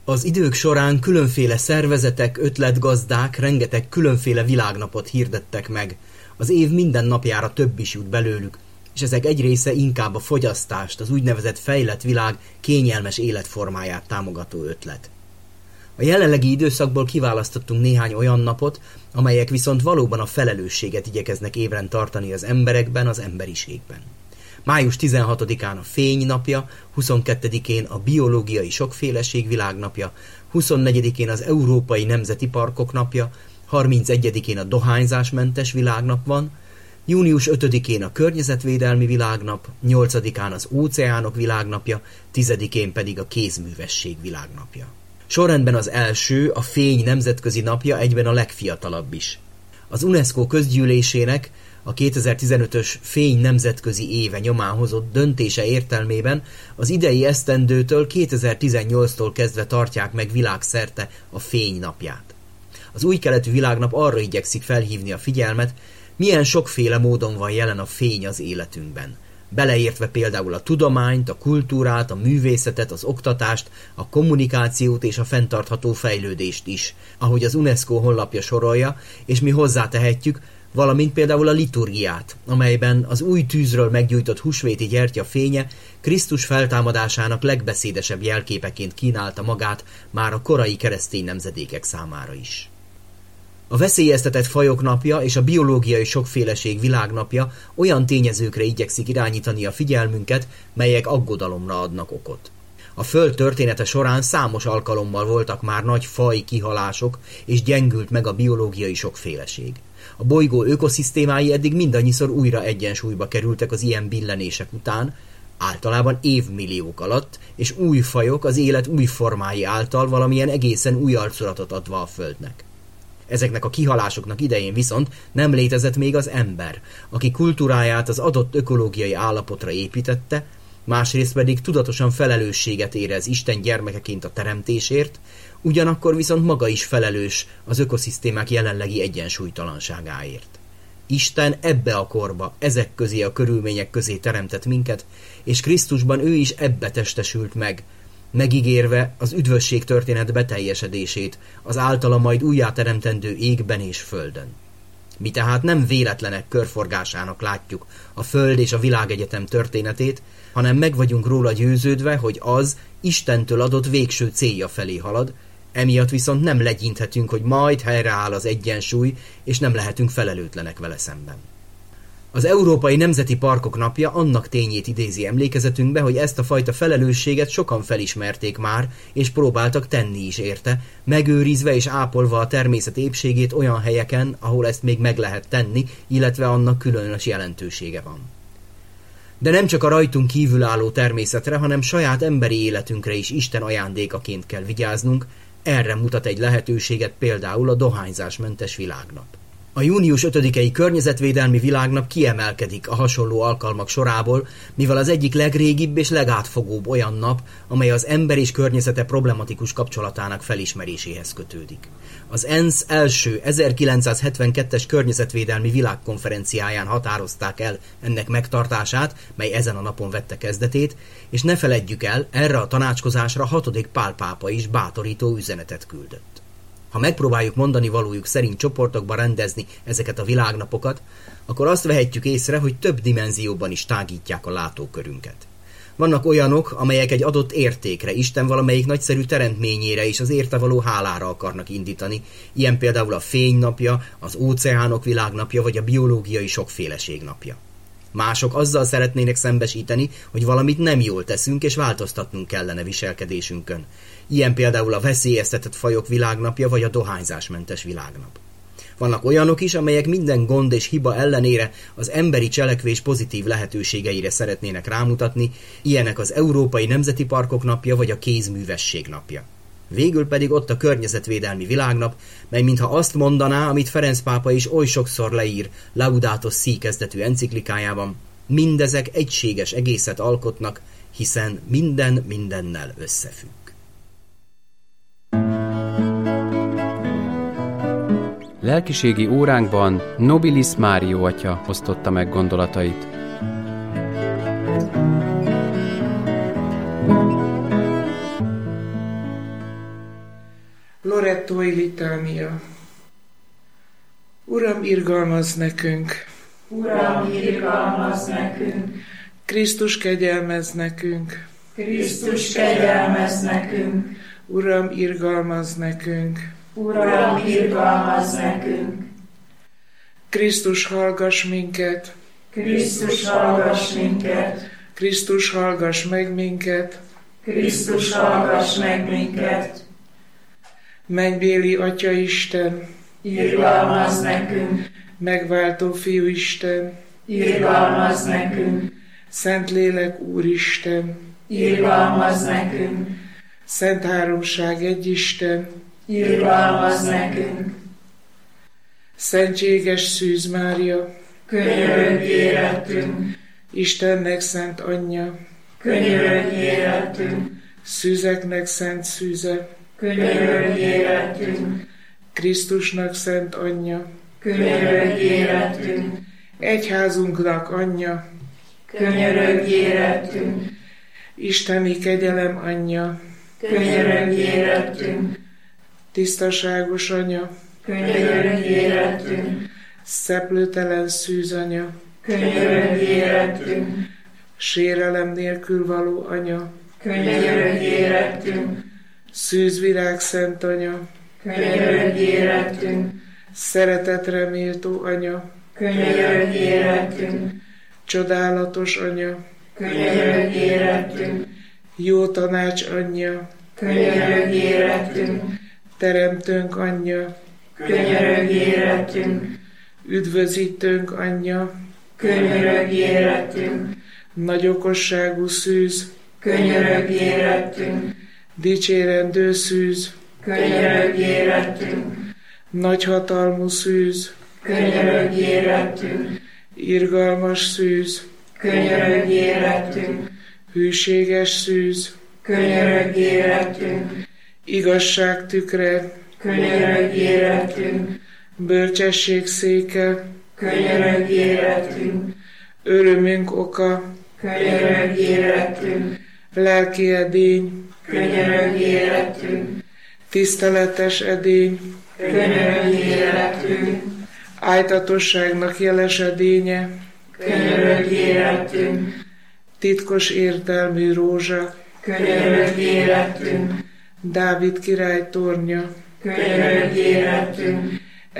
Az idők során különféle szervezetek, ötletgazdák rengeteg különféle világnapot hirdettek meg. Az év minden napjára több is jut belőlük, és ezek egy része inkább a fogyasztást, az úgynevezett fejlett világ kényelmes életformáját támogató ötlet. A jelenlegi időszakból kiválasztottunk néhány olyan napot, amelyek viszont valóban a felelősséget igyekeznek ébren tartani az emberekben, az emberiségben. Május 16-án a Fény napja, 22-én a Biológiai Sokféleség világnapja, 24-én az Európai Nemzeti Parkok napja, 31-én a Dohányzásmentes világnap van, június 5-én a Környezetvédelmi világnap, 8-án az Óceánok világnapja, 10-én pedig a Kézművesség világnapja. Sorrendben az első, a Fény nemzetközi napja, egyben a legfiatalabb is. Az UNESCO közgyűlésének a 2015-ös Fény nemzetközi éve nyomán hozott döntése értelmében az idei esztendőtől 2018-tól kezdve tartják meg világszerte a Fény napját. Az új keletű világnap arra igyekszik felhívni a figyelmet, milyen sokféle módon van jelen a fény az életünkben. Beleértve például a tudományt, a kultúrát, a művészetet, az oktatást, a kommunikációt és a fenntartható fejlődést is, ahogy az UNESCO honlapja sorolja, és mi hozzátehetjük, valamint például a liturgiát, amelyben az új tűzről meggyújtott húsvéti gyertya fénye Krisztus feltámadásának legbeszédesebb jelképeként kínálta magát már a korai keresztény nemzedékek számára is. A veszélyeztetett fajok napja és a biológiai sokféleség világnapja olyan tényezőkre igyekszik irányítani a figyelmünket, melyek aggodalomra adnak okot. A Föld története során számos alkalommal voltak már nagy faj kihalások, és gyengült meg a biológiai sokféleség. A bolygó ökoszisztémái eddig mindannyiszor újra egyensúlyba kerültek az ilyen billenések után, általában évmilliók alatt, és új fajok az élet új formái által valamilyen egészen új arculatot adva a Földnek. Ezeknek a kihalásoknak idején viszont nem létezett még az ember, aki kultúráját az adott ökológiai állapotra építette, másrészt pedig tudatosan felelősséget érez Isten gyermekeként a teremtésért, ugyanakkor viszont maga is felelős az ökoszisztémák jelenlegi egyensúlytalanságáért. Isten ebbe a korba, ezek közé a körülmények közé teremtett minket, és Krisztusban ő is ebbe testesült meg, megígérve az üdvösség történet beteljesedését, az általa majd újjáteremtendő égben és földön. Mi tehát nem véletlenek körforgásának látjuk a Föld és a világegyetem történetét, hanem meg vagyunk róla győződve, hogy az Istentől adott végső célja felé halad, emiatt viszont nem legyinthetünk, hogy majd helyreáll az egyensúly, és nem lehetünk felelőtlenek vele szemben. Az Európai Nemzeti Parkok napja annak tényét idézi emlékezetünkbe, hogy ezt a fajta felelősséget sokan felismerték már, és próbáltak tenni is érte, megőrizve és ápolva a természet épségét olyan helyeken, ahol ezt még meg lehet tenni, illetve annak különös jelentősége van. De nem csak a rajtunk kívülálló természetre, hanem saját emberi életünkre is Isten ajándékaként kell vigyáznunk, erre mutat egy lehetőséget például a dohányzásmentes világnap. A június 5-i Környezetvédelmi Világnap kiemelkedik a hasonló alkalmak sorából, mivel az egyik legrégibb és legátfogóbb olyan nap, amely az ember és környezete problematikus kapcsolatának felismeréséhez kötődik. Az ENSZ első 1972-es Környezetvédelmi Világkonferenciáján határozták el ennek megtartását, mely ezen a napon vette kezdetét, és ne feledjük el, erre a tanácskozásra 6. Pál pápa is bátorító üzenetet küldött. Ha megpróbáljuk mondani valójuk szerint csoportokba rendezni ezeket a világnapokat, akkor azt vehetjük észre, hogy több dimenzióban is tágítják a látókörünket. Vannak olyanok, amelyek egy adott értékre, Isten valamelyik nagyszerű teremtményére és az érte való hálára akarnak indítani, ilyen például a Fény napja, az Óceánok világnapja vagy a Biológiai Sokféleség napja. Mások azzal szeretnének szembesíteni, hogy valamit nem jól teszünk és változtatnunk kellene viselkedésünkön. Ilyen például a veszélyeztetett fajok világnapja vagy a dohányzásmentes világnap. Vannak olyanok is, amelyek minden gond és hiba ellenére az emberi cselekvés pozitív lehetőségeire szeretnének rámutatni, ilyenek az Európai Nemzeti Parkok napja vagy a Kézművesség napja. Végül pedig ott a Környezetvédelmi Világnap, mely mintha azt mondaná, amit Ferenc pápa is oly sokszor leír Laudato Si kezdetű enciklikájában, mindezek egységes egészet alkotnak, hiszen minden mindennel összefügg. Lelkiségi óránkban Nobilis Mário atya osztotta meg gondolatait. Lorettói litánia. Uram, irgalmazz nekünk! Uram, irgalmazz nekünk! Krisztus, kegyelmezz nekünk! Krisztus, kegyelmezz nekünk! Uram, irgalmazz nekünk! Uram, irgalmazz nekünk! Krisztus, hallgass minket! Krisztus, hallgass minket! Krisztus, hallgass meg minket! Krisztus, hallgass meg minket! Mennybéli Atya Isten! Irgalmazz nekünk! Megváltó Fiú Isten! Irgalmazz nekünk! Szentlélek Úristen! Irgalmazz nekünk! Szent Háromság egy Isten! Irgalmazz nekünk! Szentséges Szűz Mária! Könyörögj érettünk! Istennek szent anyja! Könyörögj érettünk! Szűzeknek szent szűze! Könyörögj érettünk! Krisztusnak szent anyja! Könyörögj érettünk! Egyházunknak anyja! Könyörögj érettünk! Isteni kegyelem anyja! Könyörögj érettünk! Tisztaságos anya! Könyörögj érettünk! Szeplőtelen szűz anya! Könyörögj érettünk! Sérelem nélkül való anya! Könyörögj érettünk! Szűzvirág szent anya! Könyörögj érettünk! Szeretetre méltó anya! Könyörögj érettünk! Csodálatos anya! Könyörögj érettünk! Jó tanács anyja! Könyörögj érettünk! Teremtőnk anyja! Könyörögj érettünk! Üdvözítőnk anyja! Könyörögj érettünk! Nagy okosságú szűz! Könyörögj érettünk! Dicsérendő szűz! Könyörögj érettünk! Nagy hatalmú szűz! Könyörögj érettünk! Irgalmas szűz! Könyörögj érettünk! Hűséges szűz! Könyörögj érettünk! Igazság tükre! Könyörögj érettünk! Bölcsesség széke! Könyörögj érettünk! Örömünk oka! Könyörögj érettünk! Lelki edény! Könyörögj érettünk! Tiszteletes edény! Könyörögj érettünk! Ájtatosságnak jeles edénye! Könyörögj érettünk! Titkos értelmű rózsa! Könyörögj érettünk! Dávid király tornya! Könyörögj érettünk!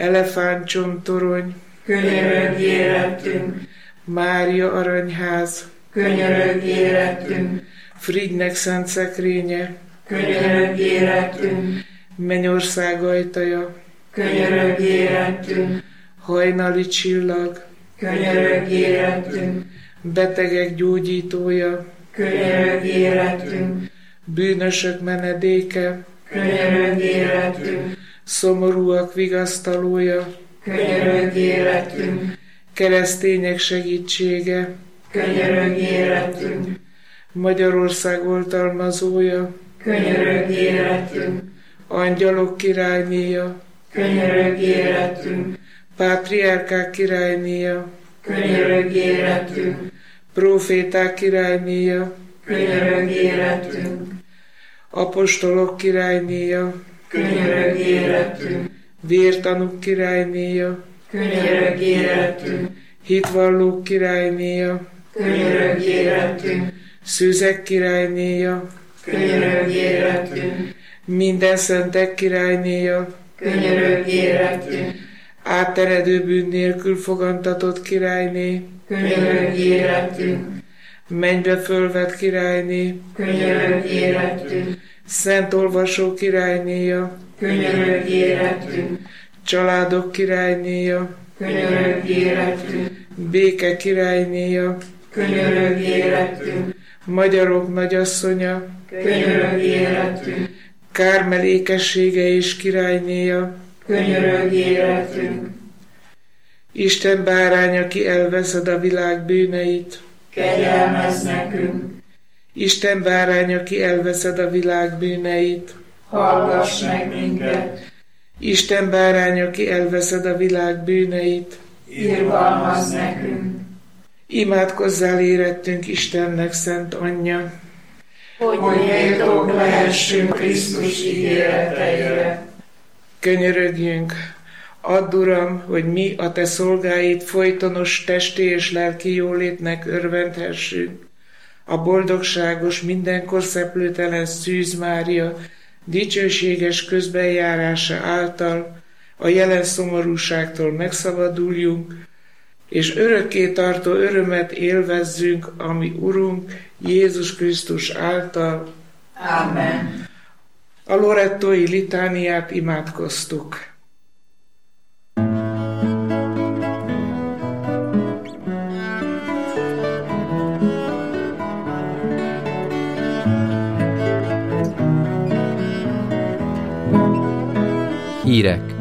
Elefántcsontorony! Könyörögj érettünk! Mária aranyház! Könyörögj érettünk! Frigynek szent szekrénye! Könyörögj érettünk! Mennyország ajtaja! Könyörögj érettünk! Hajnali csillag! Könyörögj érettünk! Betegek gyógyítója! Könyörögj érettünk! Bűnösök menedéke! Könyörögj érettünk! Szomorúak vigasztalója! Könyörögj érettünk! Keresztények segítsége! Könyörögj érettünk! Magyarország oltalmazója! Könyörögj érettünk! Angyalok királynéja! Könyörögj érettünk! Pátriárkák királynéja! Könyörögj érettünk! Próféták királynéja! Könyörögj érettünk! Apostolok királynéja! Könyörögj érettünk! Vértanúk királynéja! Könyörögj érettünk! Hitvallók királynéja! Könyörögj érettünk! Szűzek királynéja! Könyörögj érettünk! Minden szentek királynéja! Könyörögj érettünk! Átteredő bűn nélkül fogantatott királyné! Könyörögj érettünk! Mennybe fölvett királyné! Könyörögj érettünk! Szent olvasó királynéja! Könyörögj érettünk! Családok királynéja! Könyörögj érettünk! Béke királynéja! Könyörögj érettünk! Magyarok nagyasszonya! Könyörögj érettünk! Kármel ékessége és királynéja! Könyörögj érettünk! Isten bárány, aki elveszed a világ bűneit! Kegyelmezz nekünk! Isten bárány, aki elveszed a világ bűneit! Hallgass meg minket! Isten bárány, aki elveszed a világ bűneit! Irgalmazz nekünk! Imádkozzál érettünk Istennek szent anyja! Hogy méltók lehessünk Krisztus ígéreteire. Könyörögjünk, add, Uram, hogy mi, a te szolgáid folytonos testi és lelki jólétnek örvendhessünk. A boldogságos, mindenkor szeplőtelen Szűz Mária dicsőséges közbenjárása által a jelen szomorúságtól megszabaduljunk, és örökké tartó örömet élvezzünk, ami Urunk Jézus Krisztus által. Amen. A lorettói litániát imádkoztuk. Hírek.